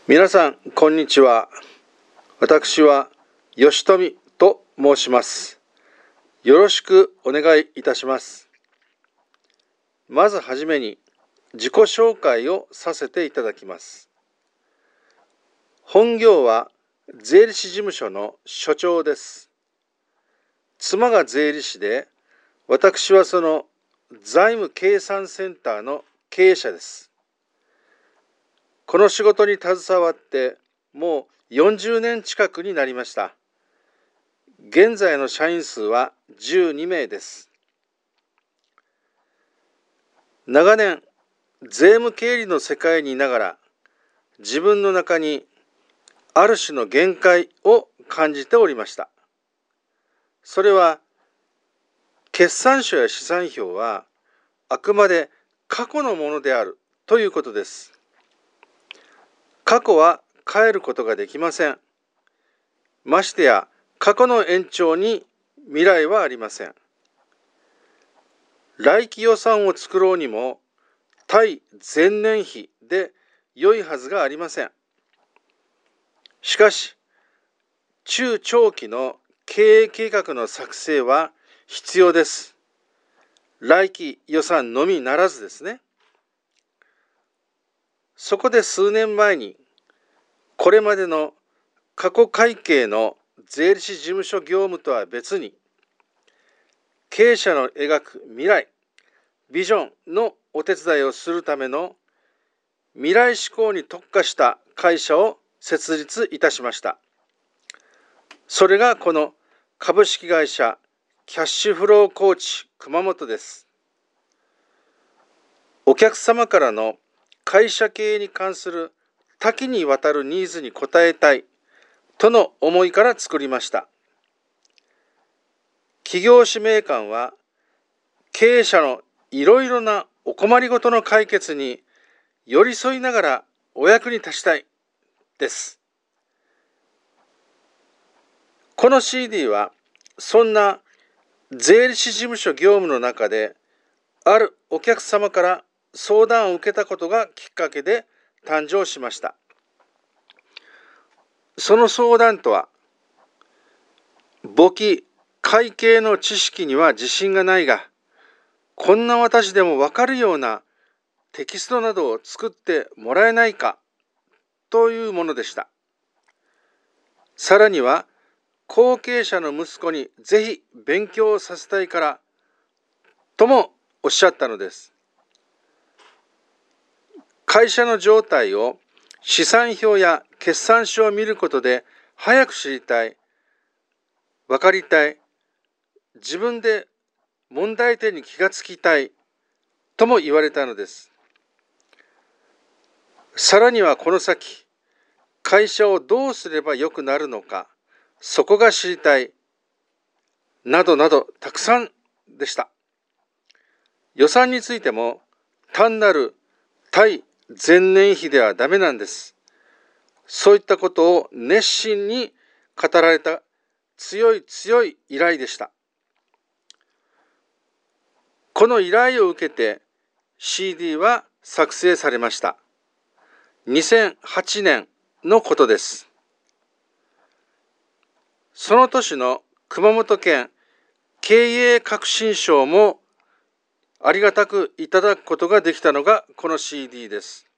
皆さんこんにちは。私は吉富と申します。よろしくお願いいたします。まずはじめに自己紹介をさせていただきます。本業は税理士事務所の所長です。妻が税理士で、私はその財務計算センターの経営者です。この仕事に携わってもう40年近くになりました。現在の社員数は12名です。長年、税務経理の世界にいながら、自分の中にある種の限界を感じておりました。それは、決算書や試算表はあくまで過去のものであるということです。過去は変えることができません。ましてや過去の延長に未来はありません。来期予算を作ろうにも対前年比で良いはずがありません。しかし、中長期の経営計画の作成は必要です。来期予算のみならずですね。そこで数年前に、これまでの過去会計の税理士事務所業務とは別に、経営者の描く未来、ビジョンのお手伝いをするための未来志向に特化した会社を設立いたしました。それがこの株式会社キャッシュフローコーチ熊本です。お客様からの会社経営に関する多岐にわたるニーズに応えたいとの思いから作りました。企業使命感は、経営者のいろいろなお困りごとの解決に寄り添いながらお役に立ちたいです。この CD はそんな税理士事務所業務の中で、あるお客様から相談を受けたことがきっかけで誕生しました。その相談とは、簿記・会計の知識には自信がないが、こんな私でもわかるようなテキストなどを作ってもらえないかというものでした。さらには、後継者の息子にぜひ勉強させたいからともおっしゃったのです。会社の状態を試算表や決算書を見ることで早く知りたい、分かりたい、自分で問題点に気がつきたいとも言われたのです。さらにはこの先、会社をどうすればよくなるのか、そこが知りたい、などなどたくさんでした。予算についても単なる対前年比ではダメなんです。そういったことを熱心に語られた強い強い依頼でした。この依頼を受けて CD は作成されました。2008年のことです。その年の熊本県経営革新賞もありがたくいただくことができたのがこの CD です。